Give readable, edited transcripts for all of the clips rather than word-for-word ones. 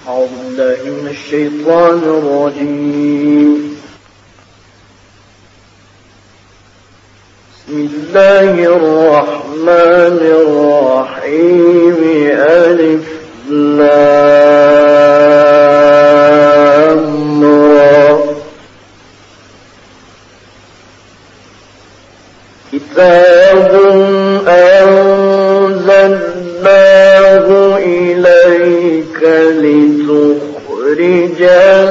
أعوذ بالله من الشيطان الرجيم. بسم الله الرحمن الرحيم. ألف لام را. كتاب أنزلناه إليك لتخرج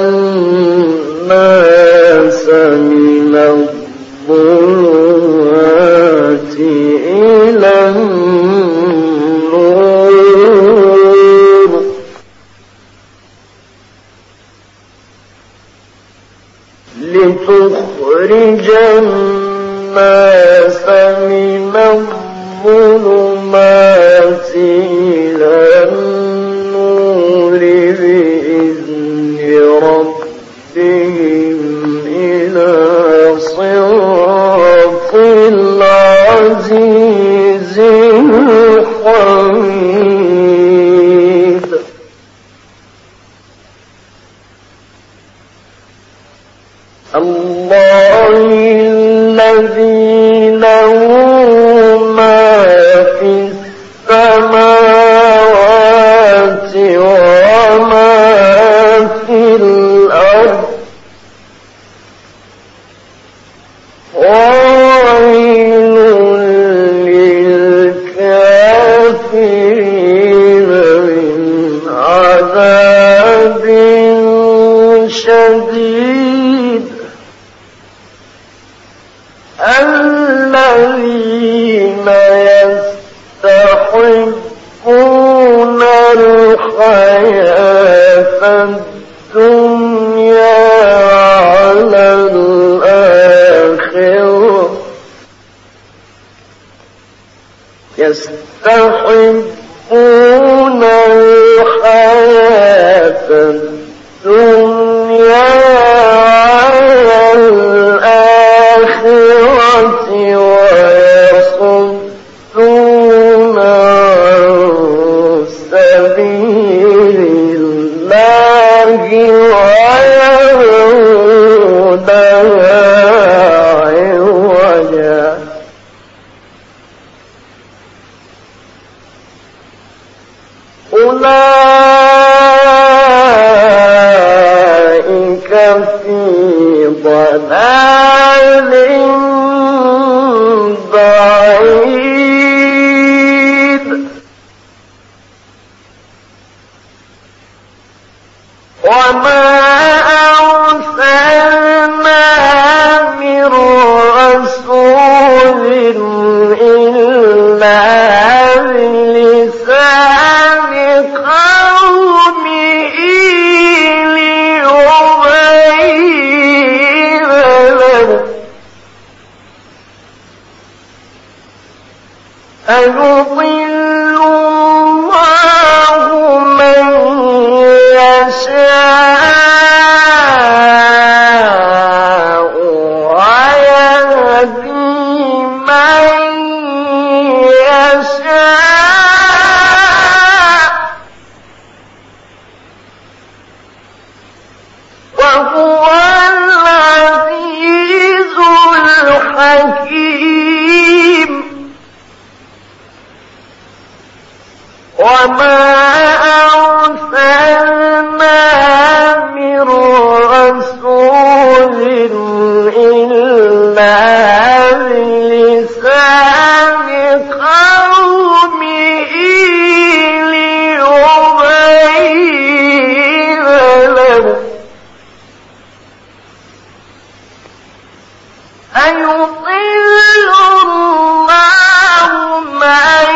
الناس من الظلمات إلى النور. لتخرج الناس من الظلمات إلى النور بإذن ربهم إلى صراط العزيز الحميد. الله الذي له ما في السماوات وما في الأرض. وويل للكافرين من عذاب شديد. الذين يستحبون الحياة الدنيا على الآخرة. يستحبون الحياة الدنيا على الآخرة ويصدون عن سبيل الله ويبغونها عوجا. أولئك في ضلال بعيد. وما أرسلنا من رسول إلا بلسان قومه ليبين له. أيضل الله من يشاء ويهدي من يشاء وهو العزيز الحكيم. وما أرسلنا من رسول إلا بلسان قومه ليبين له. أيضل الله من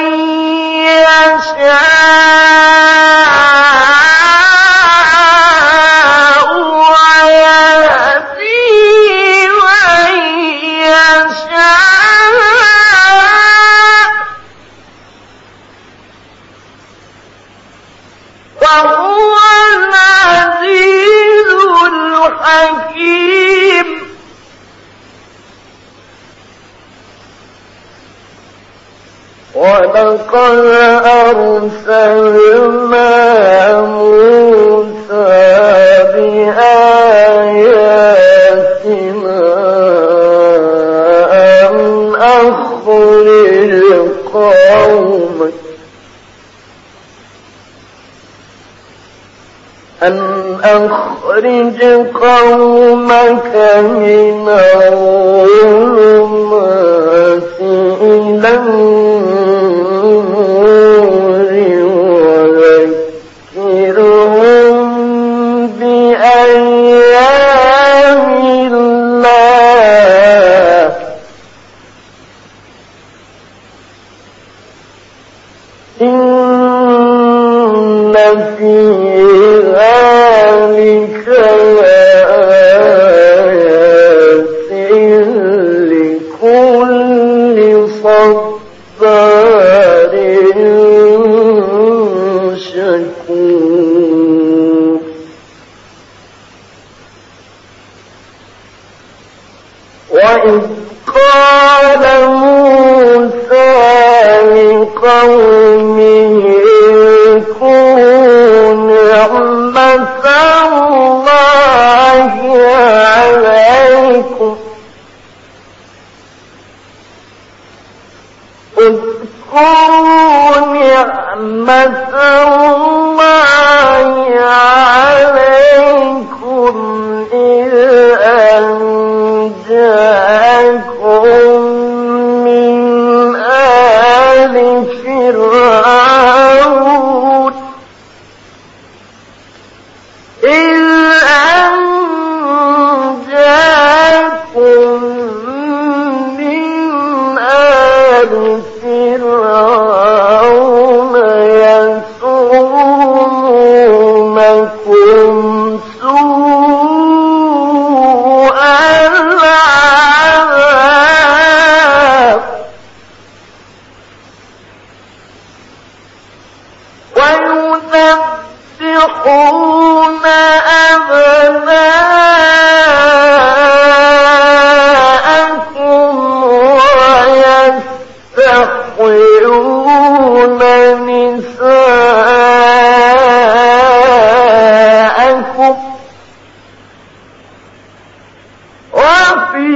يشاء ويهدي من يشاء وهو العزيز الحكيم. ولقد أرسلنا موسى قومك أن أخرج قومك من الظلمات إلى النور وذكرهم بأيام الله إن في ذلك لآيات لكل صبار شكور وإذ قال موسى لقومه اذكروا نعمة الله عليكم اذكروا نعمة الله عليكم إذ أنجاكم من آل فرعون يسومونكم سوء العذاب ويذبحون أبناءكم ويستحيون نساءكم وفي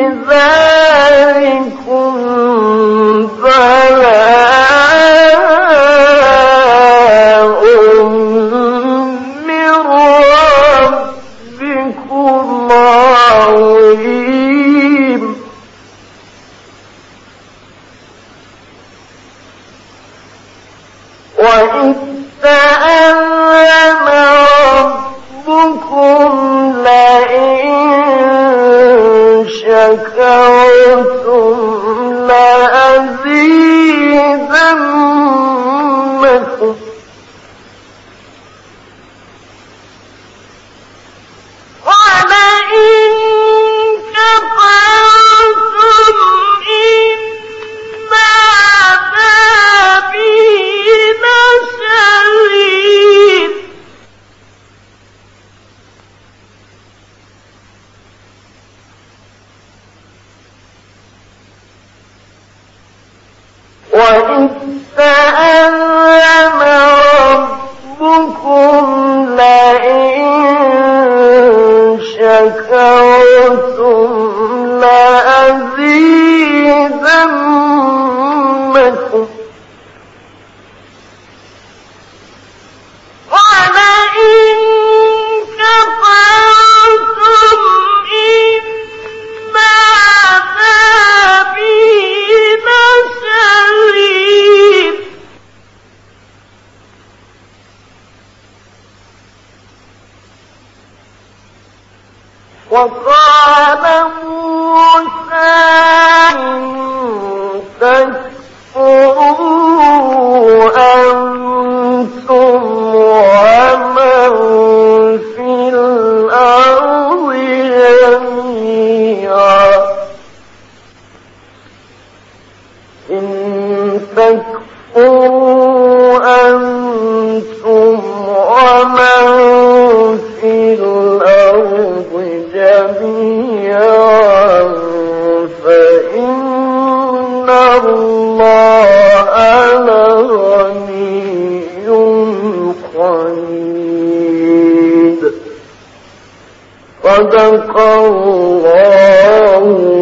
ذلكم بلاء من ربكم عظيم وإذ تأذن ربكم لئن شكرتم لأزيدنكم ولئن كفرتم إن عذابي لشديد وإذ تأذن ربكم لئن شكرتم لأزيدنكم ولئن كفرتم إن عذابي لشديد وقال موسى إن تكفروا أنتم ومن في الأرض جميعا إن تكفروا أنتم ومن في الأرض جميعا فإن الله لغني حميد صدق الله